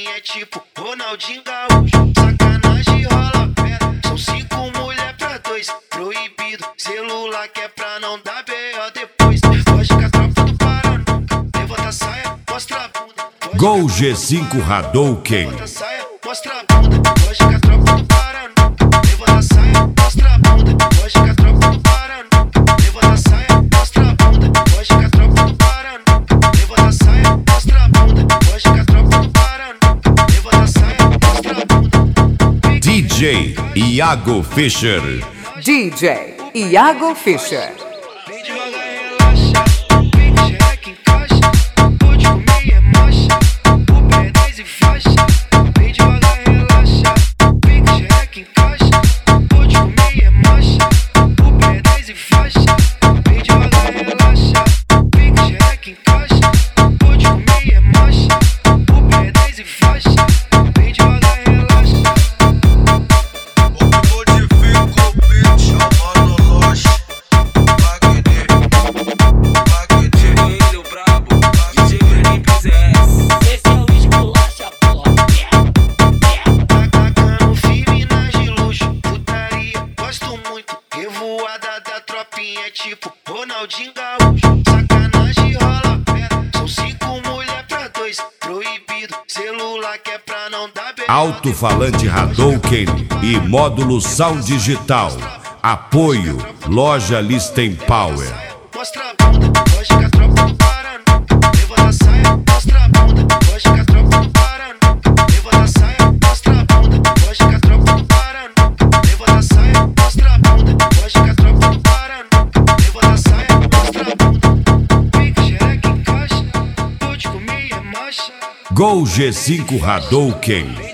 é tipo Ronaldinho Gaúcho. Sacanagem rola pedra, são 5 mulher pra 2. Proibido, celular que é pra não dar B.O. depois. Foge com a tropa do Paraná, levanta a saia, mostra a bunda. Gol G5 Hadouken. Levanta a saia, mostra a bunda. Foge com a tropa do Paraná, levanta a saia, mostra a bunda. Foge com a tropa do Paraná, levanta a saia, mostra a bunda. Foge com a tropa do Paraná, levanta a saia, mostra a bunda. Foge com a tropa do Paraná, levanta a saia, mostra a bunda. DJ Iago Fischer. DJ Iago Fischer. Vem devagar, relaxa, vem que xereca encaixa. Pode comer é marcha, o pé é 10 e faixa. Vem devagar, relaxa, vem que xereca encaixa. Pode comer é marcha, o pé é 10 e faixa. Vem devagar, relaxa, vem que xereca encaixa. Pode comer é marcha, o pé é 10 e faixa. Vem devagar, relaxa. Revoada da tropinha é tipo Ronaldinho Gaúcho. Sacanagem rola pedra, são 5 mulher pra 2. Proibido, celular que é pra não dar B.O. Alto-falante Hadouken e módulo Sound Digital. Apoio Loja Listen Power. Mostra a bunda, foge com a tropa do Paraná. Levanta a saia, mostra a bunda. Foge com a tropa do Paraná. Levanta a saia, mostra a bunda. Foge com a tropa do Paraná. Levanta a saia, mostra a bunda. Foge com a tropa do Paraná. Levanta a saia, mostra a bunda. Vem que xereca encaixa, pode comer é marcha. Gol G5 Hadouken.